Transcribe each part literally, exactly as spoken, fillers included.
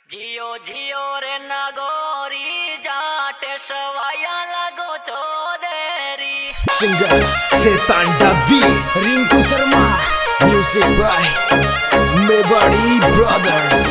जियो जियो रे नागोरी जाटे सवाया लगो चौधरी सिंगर सेतान डब्बी Rinku Sharma music by Mewari brothers.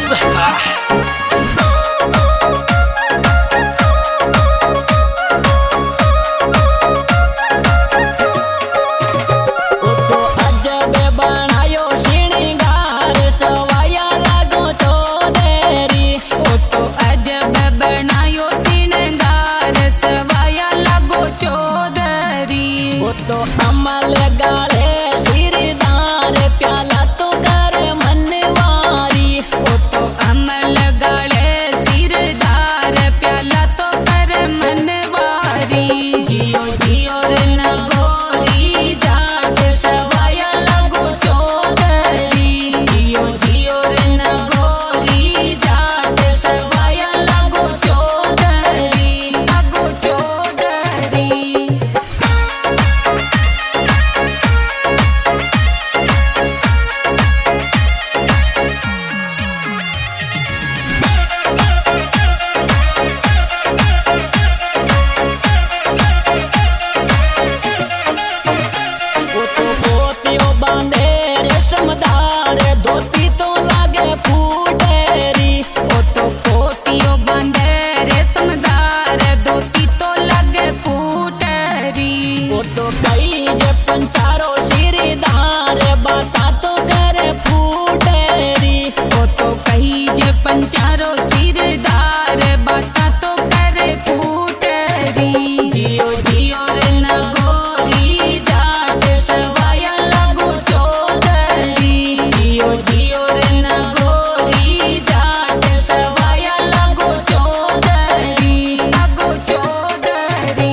तो अमल गाले सिरदार प्याला तो कर मनवारी ओ तो अमल गाले सिरदार प्याला तो कर मनवारी। जियो जियो रे नगोरी जाट सवाया लगो चौधरी। जियो जियो रे नगोरी जाट सवाया लगो चौधरी लगो चौधरी। धोती तो लागे फूटेरी ओ तो पोतियो बंदे रेशमदार धोती तो लगे फूटेरी। वो तो कई जे पंचारो सिरदार बाता तो करे फूटेरी। ओ तो कही जे पंचारो सिरदार बाता तो करे फूटेरी। जियो जियो रे नगोरी जाट सवाया लगो चौधरी। जियो जियो रे नगोरी जाट सवाया लगो चौधरी लगो चौधरी।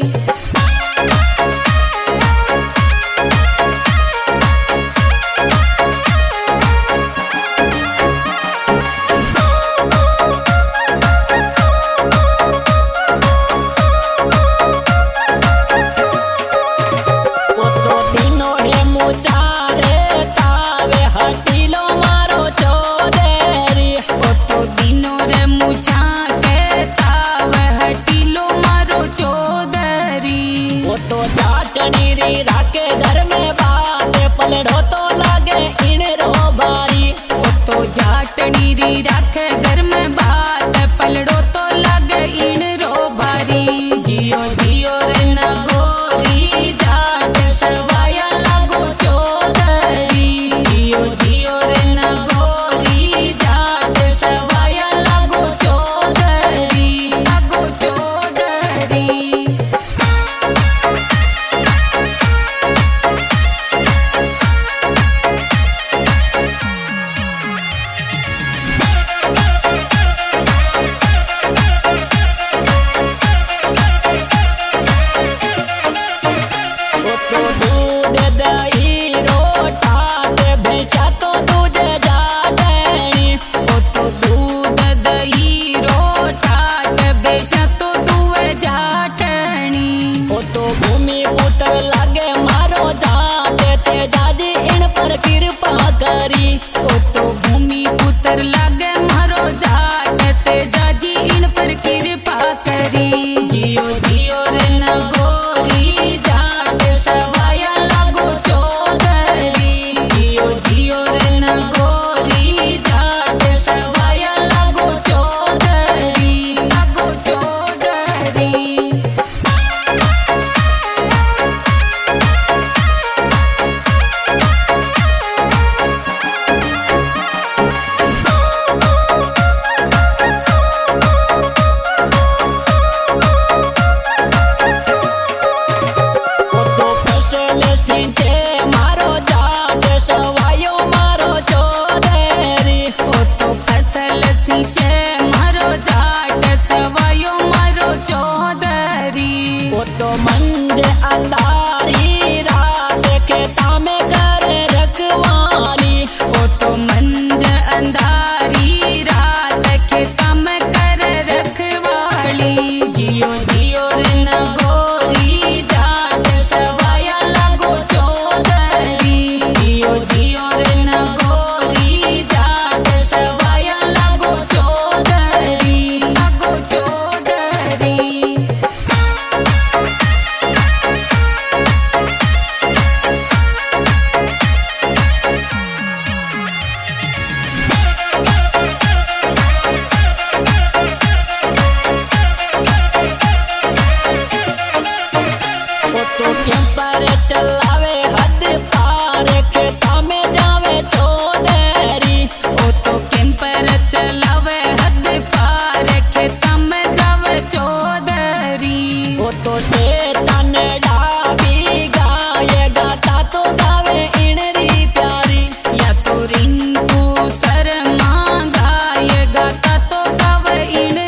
वो तो दिनो है मुचारे तावे हटीलो मारो चौधरी। ओ तो दिनो रे मुछा के ताव हटीलो मारो चौधरी। वो तो चाटनी री राके घर में बात पलड़ो तो लागे इन रो भारी। ओ तो जाटनी री राखे घर में बात पलड़ो तो लगे इन रो भारी। जियो जियो रे नगोरी जाट सवाया लगो चौधरी। जियो जियो रे नगोरी जाट सवाया लगो चौधरी लगो चौधरी। इन